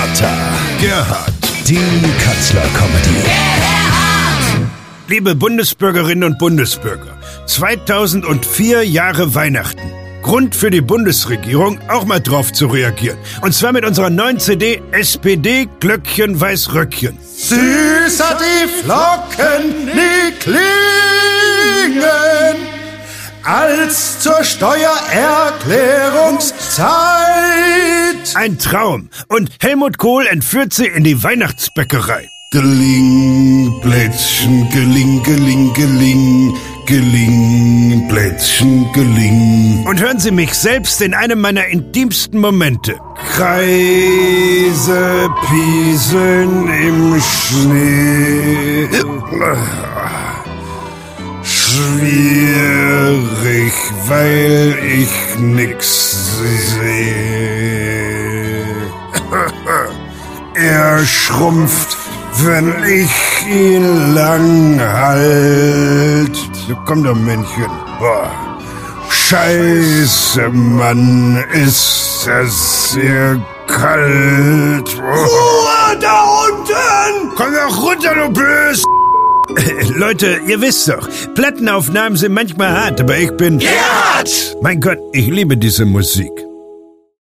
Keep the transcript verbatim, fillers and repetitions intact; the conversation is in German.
Vater Gerhard, die Katzler-Comedy. Liebe Bundesbürgerinnen und Bundesbürger, zweitausendvier Jahre Weihnachten. Grund für die Bundesregierung, auch mal drauf zu reagieren. Und zwar mit unserer neuen C D S P D Glöckchen weiß Röckchen. Süßer die Flocken, die klingen, als zur Steuererklärungszeit. Ein Traum. Und Helmut Kohl entführt sie in die Weihnachtsbäckerei. Geling, Plätzchen, geling, geling, geling, geling, Plätzchen, geling. Und hören Sie mich selbst in einem meiner intimsten Momente. Kreise pieseln im Schnee. Schwierig, weil ich nix sehe. Er schrumpft, wenn ich ihn lang halt. So, komm doch, Männchen. Boah. Scheiße, Mann, ist das sehr kalt. Oh. Ruhe da unten! Komm doch runter, du Bös! Leute, ihr wisst doch, Plattenaufnahmen sind manchmal hart, aber ich bin... Gerhard! Mein Gott, ich liebe diese Musik.